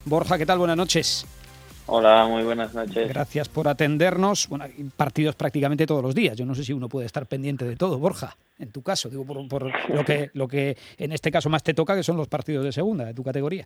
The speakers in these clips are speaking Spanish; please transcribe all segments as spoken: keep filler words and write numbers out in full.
Borja, ¿qué tal? Buenas noches. Hola, muy buenas noches. Gracias por atendernos. Bueno, hay partidos prácticamente todos los días. Yo no sé si uno puede estar pendiente de todo, Borja, en tu caso. Digo, por, por lo que lo que en este caso más te toca, que son los partidos de segunda, de tu categoría.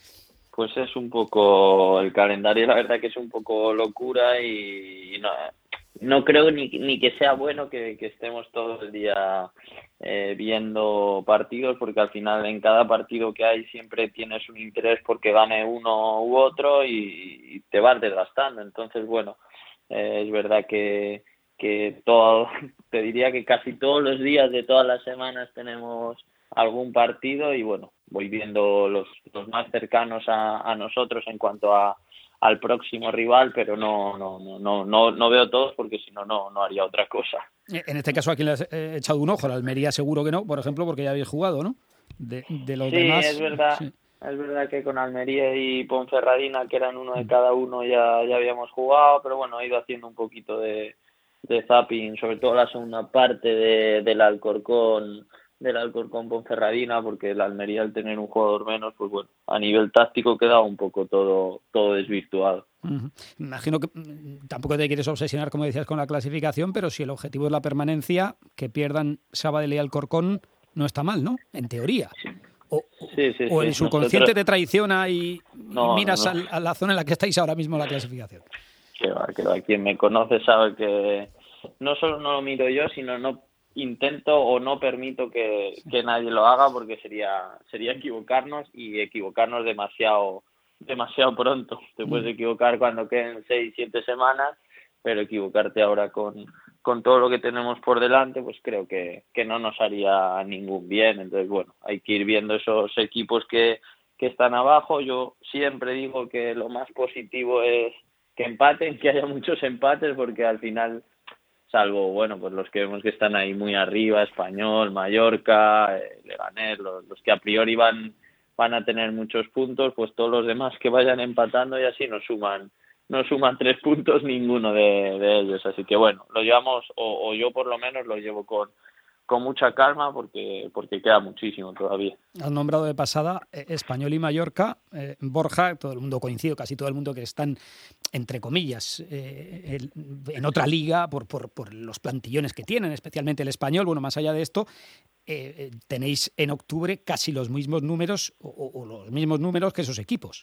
Pues es un poco, el calendario la verdad que es un poco locura y no, no creo ni, ni que sea bueno que, que estemos todo el día eh, viendo partidos, porque al final en cada partido que hay siempre tienes un interés porque gane uno u otro y, y te vas desgastando. Entonces, bueno, eh, es verdad que, que todo, te diría que casi todos los días de todas las semanas tenemos algún partido y bueno, voy viendo los, los más cercanos a, a nosotros en cuanto a al próximo rival, pero no no no no no veo todos porque si no no no haría otra cosa. En este caso, ¿a quién le has eh, echado un ojo? La Almería seguro que no, por ejemplo, porque ya habéis jugado, ¿no? De, de los Sí, demás... es verdad. Sí. Es verdad que con Almería y Ponferradina, que eran uno de cada uno, ya, ya habíamos jugado, pero bueno, he ido haciendo un poquito de, de zapping, sobre todo la segunda parte de, del Alcorcón, del Alcorcón Ponferradina, porque la Almería, al tener un jugador menos, pues bueno, a nivel táctico queda un poco todo, todo desvirtuado. Uh-huh. Imagino que mm, tampoco te quieres obsesionar, como decías, con la clasificación, pero si el objetivo es la permanencia, que pierdan Sabadell y Alcorcón no está mal, ¿no? En teoría. O, Sí, sí, o sí. el subconsciente Nosotros... te traiciona y, y No, no, miras no. al, a la zona en la que estáis ahora mismo la clasificación. Que va, que va. Quien me conoce sabe que no solo no lo miro yo, sino no intento o no permito que, Sí. que nadie lo haga, porque sería sería equivocarnos y equivocarnos demasiado demasiado pronto. Te puedes Mm. equivocar cuando queden seis, siete semanas, pero equivocarte ahora con, con todo lo que tenemos por delante, pues creo que, que no nos haría ningún bien. Entonces, bueno, hay que ir viendo esos equipos que, que están abajo. Yo siempre digo que lo más positivo es que empaten, que haya muchos empates, porque al final, salvo, bueno, pues los que vemos que están ahí muy arriba, Español, Mallorca, eh, Leganés, los, los que a priori van van a tener muchos puntos, pues todos los demás que vayan empatando y así no suman no suman tres puntos ninguno de, de ellos. Así que bueno, lo llevamos, o, o yo por lo menos lo llevo con con mucha calma, porque porque queda muchísimo todavía. Has nombrado de pasada eh, Español y Mallorca, eh, Borja, todo el mundo coincide, casi todo el mundo que están, entre comillas, eh, el, en otra liga por, por, por los plantillones que tienen, especialmente el Español. Bueno, más allá de esto, eh, eh, tenéis en octubre casi los mismos números o, o, o los mismos números que esos equipos.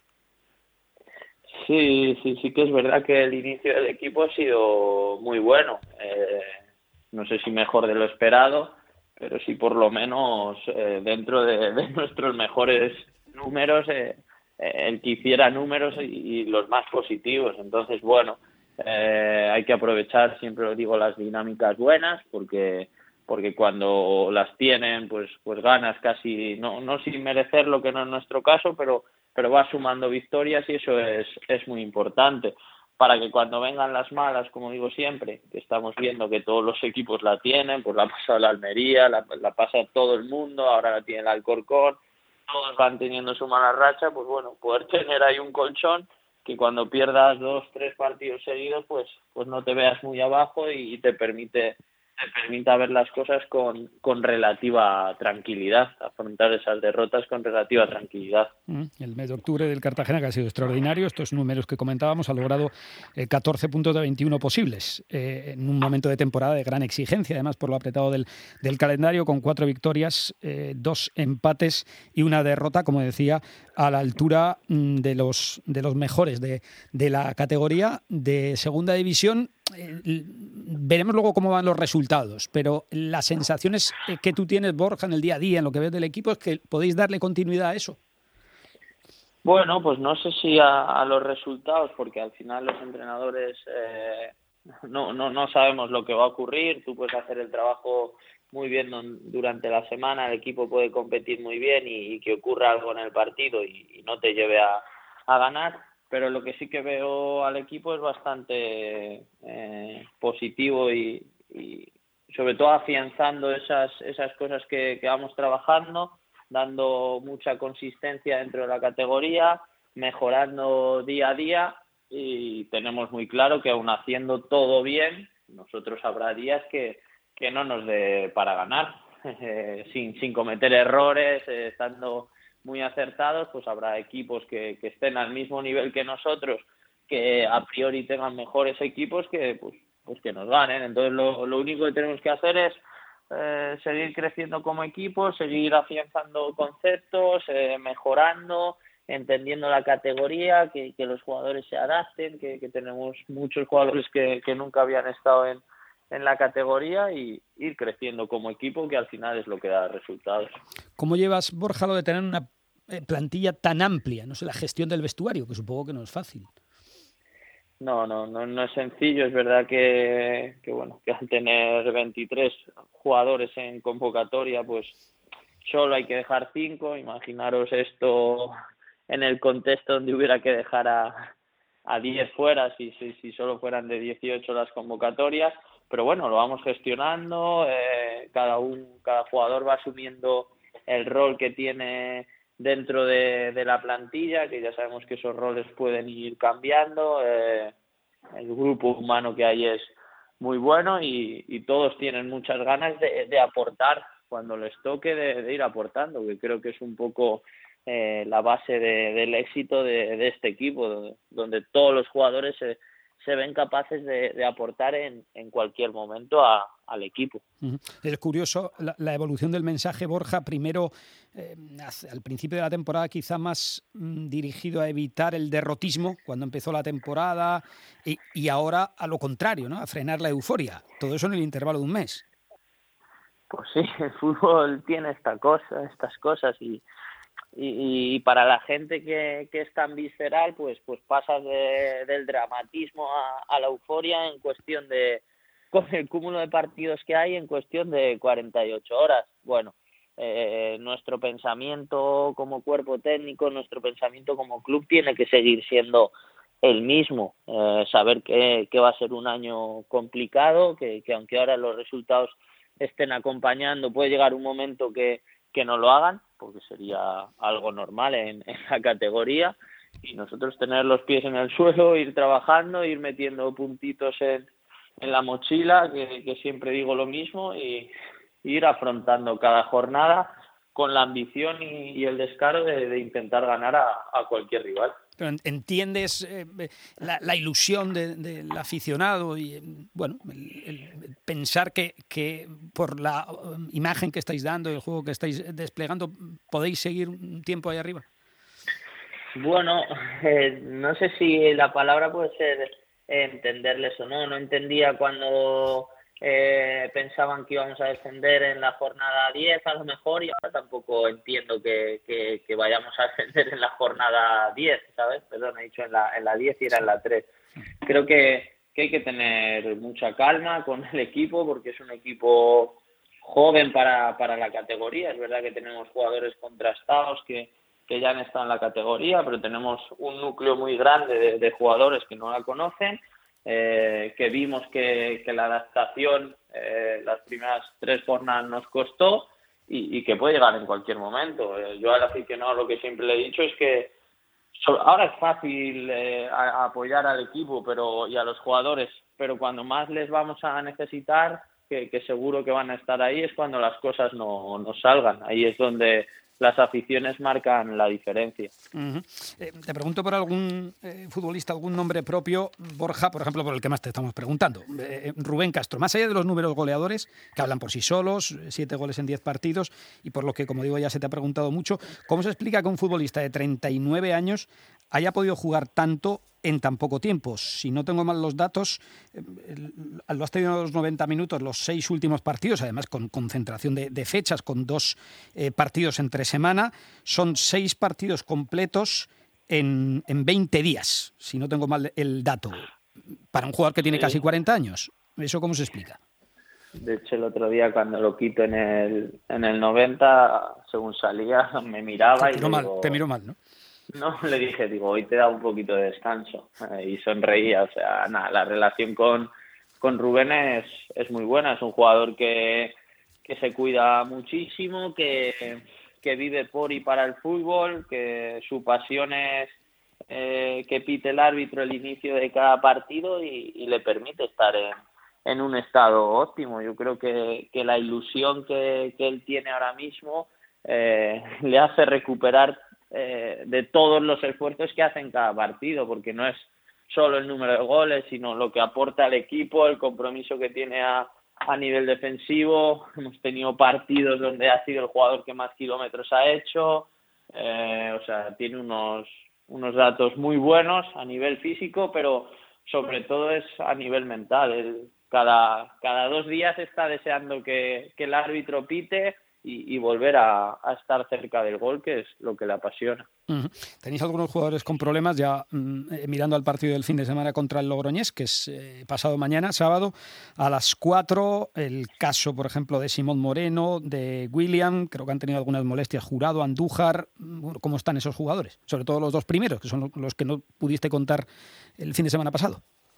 Sí, sí, sí que es verdad que el inicio del equipo ha sido muy bueno. Eh, no sé si mejor de lo esperado, pero sí por lo menos eh, dentro de, de nuestros mejores números, eh, eh, el que hiciera números y, y los más positivos. Entonces, bueno, eh, hay que aprovechar, siempre lo digo, las dinámicas buenas, porque porque cuando las tienen, pues pues ganas casi, no no sin merecer, lo que no es nuestro caso, pero pero vas sumando victorias y eso es es muy importante, para que cuando vengan las malas, como digo siempre, que estamos viendo que todos los equipos la tienen, pues la ha pasado la Almería, la, la pasa todo el mundo, ahora la tiene el Alcorcón, todos van teniendo su mala racha, pues bueno, poder tener ahí un colchón que cuando pierdas dos, tres partidos seguidos, pues pues no te veas muy abajo y, y te permite te permita ver las cosas con, con relativa tranquilidad, afrontar esas derrotas con relativa tranquilidad. El mes de octubre del Cartagena, que ha sido extraordinario. Estos números que comentábamos, ha logrado eh, catorce puntos de veintiuno posibles, eh, en un momento de temporada de gran exigencia, además por lo apretado del, del calendario, con cuatro victorias, eh, dos empates y una derrota, como decía, a la altura mm, de los, de los mejores de, de la categoría de segunda división. Eh, veremos luego cómo van los resultados, pero las sensaciones que tú tienes, Borja, en el día a día, en lo que ves del equipo, es que podéis darle continuidad a eso. Bueno, pues no sé si a, a los resultados, porque al final los entrenadores eh, no, no, no sabemos lo que va a ocurrir. Tú puedes hacer el trabajo muy bien durante la semana, el equipo puede competir muy bien y, y que ocurra algo en el partido y, y no te lleve a, a ganar, pero lo que sí que veo al equipo es bastante eh, positivo y, y sobre todo afianzando esas, esas cosas que, que vamos trabajando, dando mucha consistencia dentro de la categoría, mejorando día a día, y tenemos muy claro que aun haciendo todo bien, nosotros habrá días que, que no nos dé para ganar, eh, sin, sin cometer errores, eh, estando muy acertados, pues habrá equipos que, que estén al mismo nivel que nosotros, que a priori tengan mejores equipos que pues, pues que nos ganen. Entonces lo, lo único que tenemos que hacer es eh, seguir creciendo como equipo, seguir afianzando conceptos, eh, mejorando, entendiendo la categoría, que, que los jugadores se adapten, que, que tenemos muchos jugadores que, que nunca habían estado en, en la categoría, y ir creciendo como equipo, que al final es lo que da resultados. ¿Cómo llevas, Borja, lo de tener una plantilla tan amplia? No sé, la gestión del vestuario, que supongo que no es fácil. No, no, no, no es sencillo. Es verdad que, que bueno, que al tener veintitrés jugadores en convocatoria, pues solo hay que dejar cinco. Imaginaros esto en el contexto donde hubiera que dejar a, a diez fuera, si, si, si solo fueran de dieciocho las convocatorias. Pero bueno, lo vamos gestionando, eh, cada un, cada jugador va asumiendo el rol que tiene dentro de, de la plantilla, que ya sabemos que esos roles pueden ir cambiando. Eh, el grupo humano que hay es muy bueno, y, y todos tienen muchas ganas de, de aportar cuando les toque, de, de ir aportando, que creo que es un poco eh, la base de, del éxito de, de este equipo, donde, donde todos los jugadores se se ven capaces de, de aportar en, en cualquier momento a, al equipo. Es curioso la, la evolución del mensaje, Borja, primero eh, al principio de la temporada quizá más mm, dirigido a evitar el derrotismo cuando empezó la temporada, y, y ahora a lo contrario, ¿no? A frenar la euforia. Todo eso en el intervalo de un mes. Pues sí, el fútbol tiene esta cosa, estas cosas, y Y, y para la gente que, que es tan visceral, pues pues pasas de, del dramatismo a, a la euforia en cuestión de, con el cúmulo de partidos que hay, en cuestión de cuarenta y ocho horas. Bueno, eh, nuestro pensamiento como cuerpo técnico, nuestro pensamiento como club tiene que seguir siendo el mismo, eh, saber que, que va a ser un año complicado, que, que aunque ahora los resultados estén acompañando, puede llegar un momento que que no lo hagan, porque sería algo normal en, en la categoría, y nosotros tener los pies en el suelo, ir trabajando, ir metiendo puntitos en, en la mochila, que, que siempre digo lo mismo, y ir afrontando cada jornada con la ambición y, y el descaro de, de intentar ganar a, a cualquier rival. Pero entiendes eh, la, la ilusión de, del aficionado y, bueno, el, el pensar que, que por la imagen que estáis dando y el juego que estáis desplegando podéis seguir un tiempo ahí arriba. Bueno, eh, no sé si la palabra puede ser entenderles o no. No entendía cuando eh, pensaban que íbamos a descender en la jornada diez a lo mejor, y ahora tampoco entiendo que, que, que vayamos a descender en la jornada diez, ¿sabes? Perdón, he dicho en la, en la diez y era en la tres. Creo que, que hay que tener mucha calma con el equipo, porque es un equipo joven para, para la categoría. Es verdad que tenemos jugadores contrastados que que ya han estado en la categoría, pero tenemos un núcleo muy grande de, de jugadores que no la conocen, eh, que vimos que, que la adaptación eh, las primeras tres jornadas nos costó, y, y que puede llegar en cualquier momento. Eh, yo al aficionado lo que siempre le he dicho es que so, ahora es fácil eh, a, a apoyar al equipo pero y a los jugadores, pero cuando más les vamos a necesitar, que, que seguro que van a estar ahí, es cuando las cosas no, no salgan. Ahí es donde las aficiones marcan la diferencia. Uh-huh. Eh, te pregunto por algún eh, futbolista, algún nombre propio, Borja, por ejemplo, por el que más te estamos preguntando. Eh, Rubén Castro, más allá de los números goleadores, que hablan por sí solos, siete goles en diez partidos, y por lo que, como digo, ya se te ha preguntado mucho, ¿cómo se explica que un futbolista de treinta y nueve años haya podido jugar tanto en tan poco tiempo? Si no tengo mal los datos, eh, lo has tenido los noventa minutos, los seis últimos partidos, además con concentración de, de fechas, con dos eh, partidos entre semana, son seis partidos completos en, en veinte días, si no tengo mal el dato, para un jugador que tiene sí. casi cuarenta años. ¿Eso cómo se explica? De hecho, el otro día cuando lo quito en el, en el noventa, según salía, me miraba te y mal, digo, te miró mal, ¿no? No, le dije, digo, hoy te da un poquito de descanso. Eh, y sonreía, o sea, nada, la relación con, con Rubén es, es muy buena. Es un jugador que, que se cuida muchísimo, que, que vive por y para el fútbol, que su pasión es eh, que pite el árbitro el inicio de cada partido y, y le permite estar en, en un estado óptimo. Yo creo que, que la ilusión que, que él tiene ahora mismo eh, le hace recuperar eh, de todos los esfuerzos que hace en cada partido, porque no es solo el número de goles, sino lo que aporta al equipo, el compromiso que tiene a, a nivel defensivo. Hemos tenido partidos donde ha sido el jugador que más kilómetros ha hecho, eh, o sea, tiene unos, unos datos muy buenos a nivel físico, pero sobre todo es a nivel mental. Él cada, cada dos días está deseando que, que el árbitro pite y, y volver a, a estar cerca del gol, que es lo que le apasiona. Uh-huh. Tenéis algunos jugadores con problemas ya mm, eh, mirando al partido del fin de semana contra el Logroñés, que es eh, pasado mañana, sábado, a las cuatro. El caso, por ejemplo, de Simón Moreno, de William, creo que han tenido algunas molestias, Jurado, Andújar. ¿Cómo están esos jugadores? Sobre todo los dos primeros, que son los que no pudiste contar el fin de semana pasado.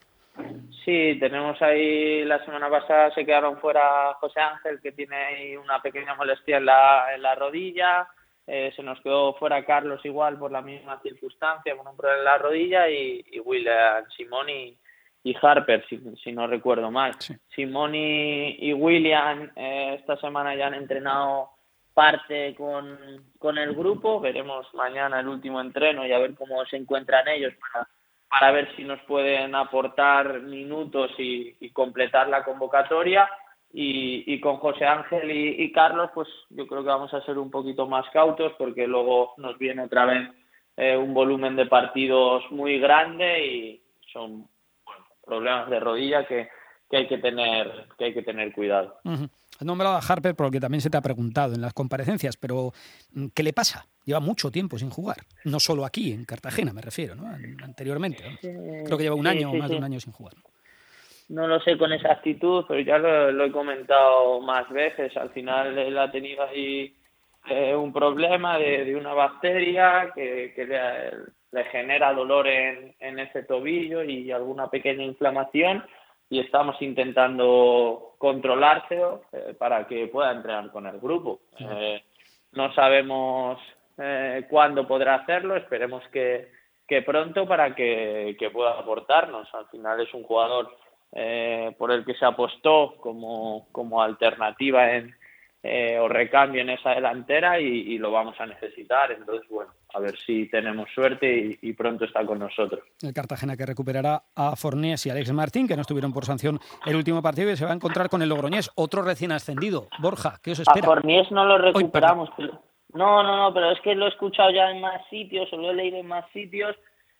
Sí, tenemos ahí, la semana pasada se quedaron fuera José Ángel, que tiene ahí una pequeña molestia en la, en la rodilla, eh, se nos quedó fuera Carlos igual por la misma circunstancia, con un problema en la rodilla, y, y William, Simón y, y Harper, si, si no recuerdo mal. Sí. Simón y, y William eh, esta semana ya han entrenado parte con, con el grupo, veremos mañana el último entreno y a ver cómo se encuentran ellos para para ver si nos pueden aportar minutos y, y completar la convocatoria. Y, y con José Ángel y, y Carlos, pues yo creo que vamos a ser un poquito más cautos, porque luego nos viene otra vez eh, un volumen de partidos muy grande y son bueno, problemas de rodilla que, que hay que tener que hay que tener cuidado. Uh-huh. Has nombrado a Harper porque también se te ha preguntado en las comparecencias, pero ¿qué le pasa? Lleva mucho tiempo sin jugar, no solo aquí, en Cartagena me refiero, ¿no? Anteriormente, ¿no? Sí, creo que lleva un sí, año o sí, más sí. de un año sin jugar. No lo sé con exactitud, pero ya lo, lo he comentado más veces. Al final él ha tenido ahí eh, un problema de, de una bacteria que, que le, le genera dolor en, en ese tobillo y alguna pequeña inflamación, y estamos intentando controlárselo eh, para que pueda entrenar con el grupo. Eh, no sabemos eh, cuándo podrá hacerlo, esperemos que, que pronto, para que, que pueda aportarnos. Al final es un jugador eh, por el que se apostó como, como alternativa en, eh, o recambio en esa delantera, y, y lo vamos a necesitar. Entonces, bueno, a ver si tenemos suerte y, y pronto está con nosotros. El Cartagena, que recuperará a Fornés y a Alex Martín, que no estuvieron por sanción el último partido, y se va a encontrar con el Logroñés, otro recién ascendido. Borja, ¿qué os espera? A Fornés no lo recuperamos. Hoy, no, no, no, pero es que lo he escuchado ya en más sitios, o lo he leído en más sitios,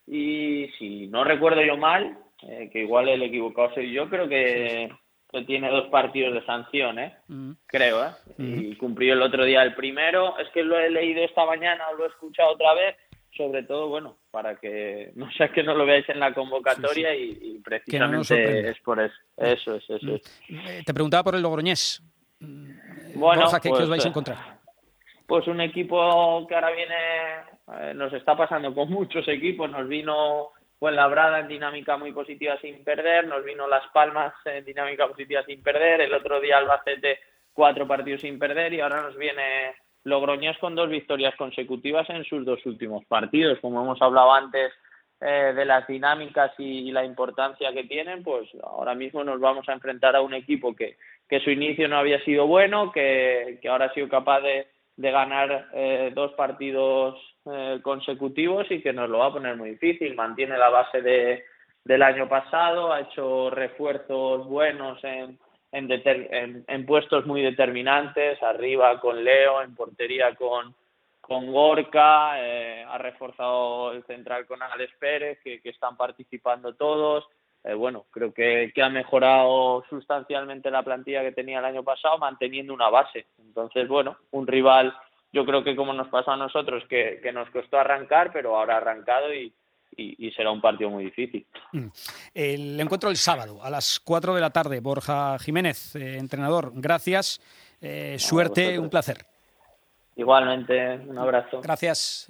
y si no recuerdo yo mal, eh, que igual el equivocado soy yo, creo que... que tiene dos partidos de sanción, ¿eh? Mm. Creo, ¿eh? Mm. Y cumplió el otro día el primero. Es que lo he leído esta mañana, lo he escuchado otra vez, sobre todo, bueno, para que no sea que no lo veáis en la convocatoria. Sí, sí. Y, y precisamente no es por eso. Eso es, eso es. Mm. Te preguntaba por el Logroñés. Bueno, Borja, ¿qué, pues, ¿qué os vais a encontrar? Pues un equipo que ahora viene, eh, nos está pasando con muchos equipos, nos vino Fuenlabrada en dinámica muy positiva sin perder, nos vino Las Palmas en dinámica positiva sin perder, el otro día Albacete cuatro partidos sin perder, y ahora nos viene Logroñés con dos victorias consecutivas en sus dos últimos partidos. Como hemos hablado antes eh, de las dinámicas y, y la importancia que tienen, pues ahora mismo nos vamos a enfrentar a un equipo que, que su inicio no había sido bueno, que, que ahora ha sido capaz de, de ganar eh, dos partidos eh, consecutivos, y que nos lo va a poner muy difícil. Mantiene la base de, del año pasado, ha hecho refuerzos buenos en, en, deter, en, en puestos muy determinantes, arriba con Leo, en portería con, con Gorka, eh, ha reforzado el central con Alex Pérez, que, que están participando todos. Eh, bueno, creo que, que ha mejorado sustancialmente la plantilla que tenía el año pasado, manteniendo una base. Entonces, bueno, un rival, yo creo que como nos pasó a nosotros, que, que nos costó arrancar, pero ahora ha arrancado y, y, y será un partido muy difícil. El encuentro el sábado a las cuatro de la tarde. Borja Jiménez, eh, entrenador, gracias, eh, suerte, un placer. Igualmente, un abrazo. Gracias.